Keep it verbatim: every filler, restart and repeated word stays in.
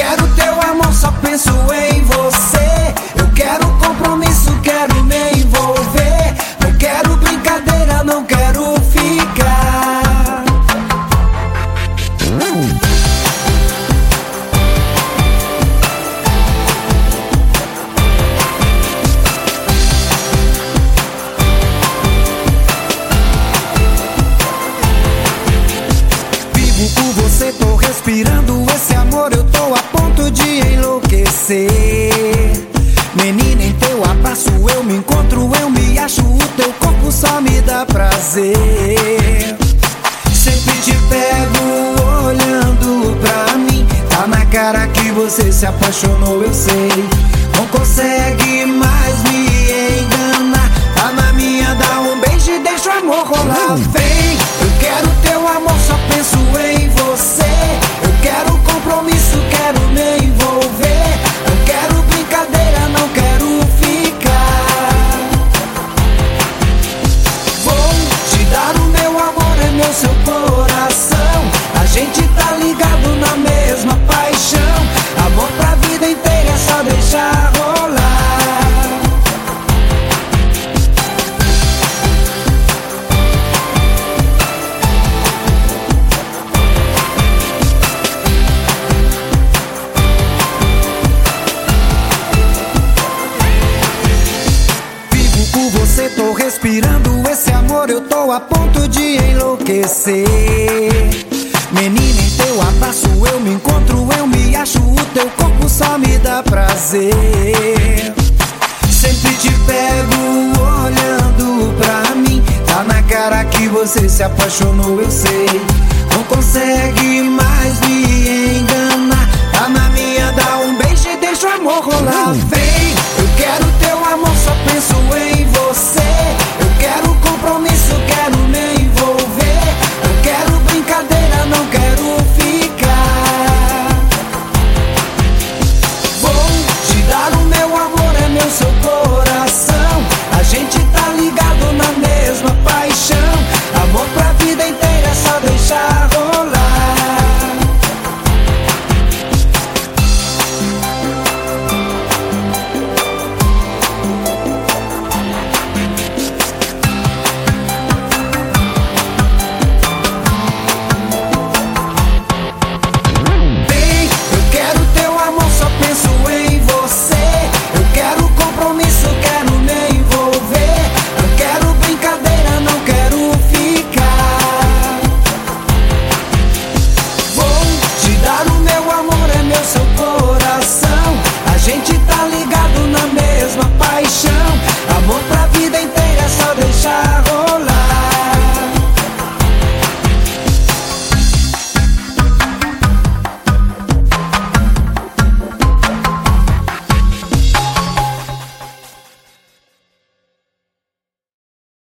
quero teu amor, só penso em você. Eu quero compromisso, quero me envolver. Não quero brincadeira, não quero ficar. Vivo por você, tô respirando esse amor, eu tô a ponto de enlouquecer. Menina, em teu abraço eu me encontro, eu me acho, o teu corpo só me dá prazer. Sempre te pego olhando pra mim, tá na cara que você se apaixonou, eu sei. Não consegue mais me enganar, tá na minha, dá um beijo e deixa o amor rolar. Vem, eu quero teu amor, só penso em você. Eu quero compromisso, quero me envolver. Não quero brincadeira, não quero ficar. Vou te dar o meu amor, é meu, seu coração. A gente tá ligado na mesma paixão. Amor pra vida inteira, é só deixar rolar. Vivo por você, tô respirando esse amor, eu tô a ponto de enlouquecer. Menina, em teu abraço eu me encontro, eu me acho, o teu corpo só me dá prazer. Sempre te pego olhando pra mim, tá na cara que você se apaixonou, eu sei. Não consegue mais me